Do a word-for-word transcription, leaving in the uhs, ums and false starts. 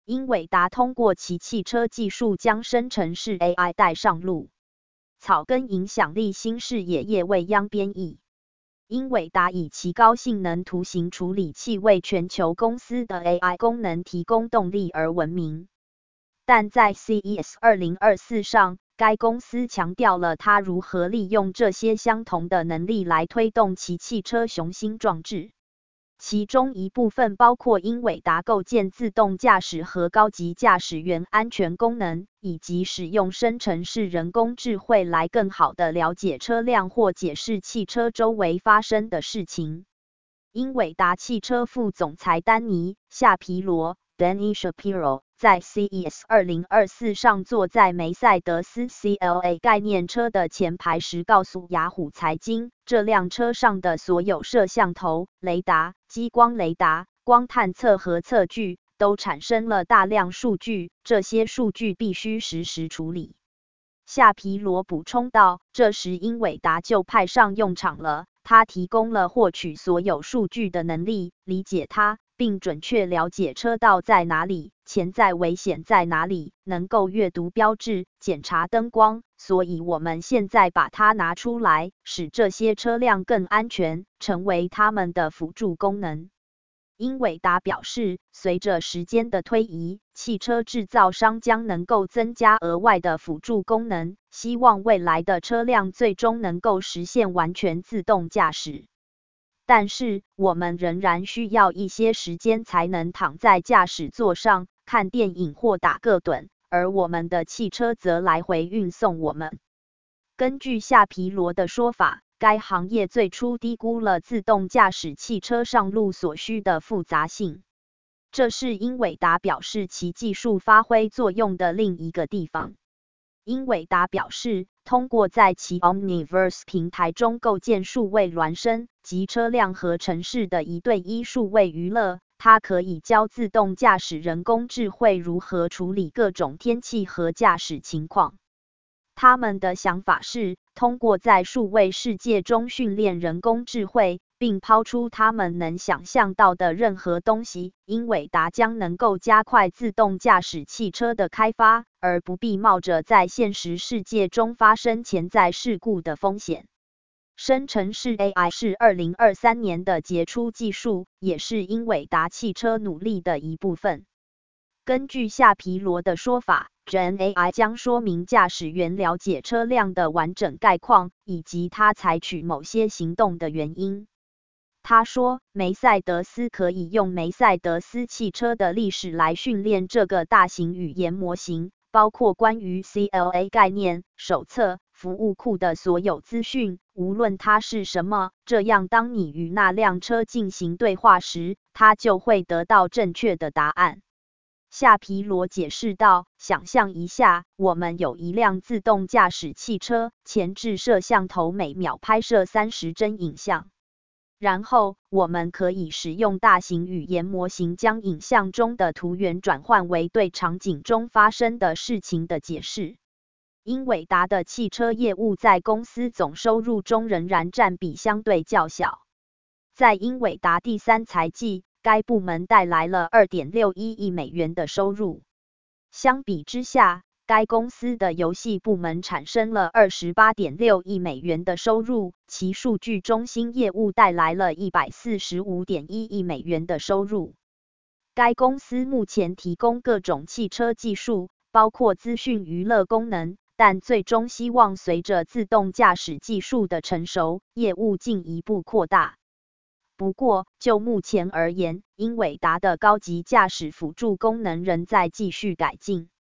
英伟达通过其汽车技术将生成式 A I 带上路。草根影响力新视野叶未央编译。英伟达以其高性能图形处理器为全球公司的 A I 功能提供动力而闻名。但在 C E S 二零二四 上，该公司强调了它如何利用这些相同的能力来推动其汽车雄心壮志。其中一部分包括英伟达构建自动驾驶和高级驾驶员安全功能，以及使用生成式人工智慧来更好地了解车辆或解释汽车周围发生的事情。英伟达汽车副总裁丹尼·夏皮罗 （Danny Shapiro） 在 C E S 二零二四 上坐在梅赛德斯 C L A 概念车的前排时告诉雅虎财经，这辆车上的所有摄像头、雷达、激光雷达、光探测和测距都产生了大量数据，这些数据必须实时处理。夏皮罗补充道，这时英伟达就派上用场了，它提供了获取所有数据的能力，理解它，并准确了解车道在哪里，潜在危险在哪里，能够阅读标志，检查灯光，所以我们现在把它拿出来，使这些车辆更安全，成为它们的辅助功能。英伟达表示，随着时间的推移，汽车制造商将能够增加额外的辅助功能，希望未来的车辆最终能够实现完全自动驾驶。但是，我们仍然需要一些时间才能躺在驾驶座上，看电影或打个盹，而我们的汽车则来回运送我们。根据夏皮罗的说法，该行业最初低估了自动驾驶汽车上路所需的复杂性。这是英伟达表示其技术发挥作用的另一个地方。英伟达表示，通过在其 Omniverse 平台中构建数位孪生及车辆和城市的一对一数位娱乐，它可以教自动驾驶人工智慧如何处理各种天气和驾驶情况。他们的想法是，通过在数位世界中训练人工智慧，并抛出他们能想象到的任何东西，英伟达将能够加快自动驾驶汽车的开发，而不必冒着在现实世界中发生潜在事故的风险。生成式 A I 是二零二三年的杰出技术，也是英伟达汽车努力的一部分。根据夏皮罗的说法， Gen A I 将说明驾驶员了解车辆的完整概况，以及他采取某些行动的原因。他说，梅赛德斯可以用梅赛德斯汽车的历史来训练这个大型语言模型，包括关于 C L A 概念、手册、服务库的所有资讯，无论它是什么，这样当你与那辆车进行对话时，它就会得到正确的答案。夏皮罗解释道，想象一下，我们有一辆自动驾驶汽车，前置摄像头每秒拍摄三十帧影像。然后，我们可以使用大型语言模型将影像中的图源转换为对场景中发生的事情的解释。英伟达的汽车业务在公司总收入中仍然占比相对较小。在英伟达第三财季，该部门带来了 二点六一亿美元的收入。相比之下，该公司的游戏部门产生了 二十八点六亿美元的收入，其数据中心业务带来了 一百四十五点一亿美元的收入。该公司目前提供各种汽车技术，包括资讯娱乐功能，但最终希望随着自动驾驶技术的成熟，业务进一步扩大。不过，就目前而言，英伟达的高级驾驶辅助功能仍在继续改进。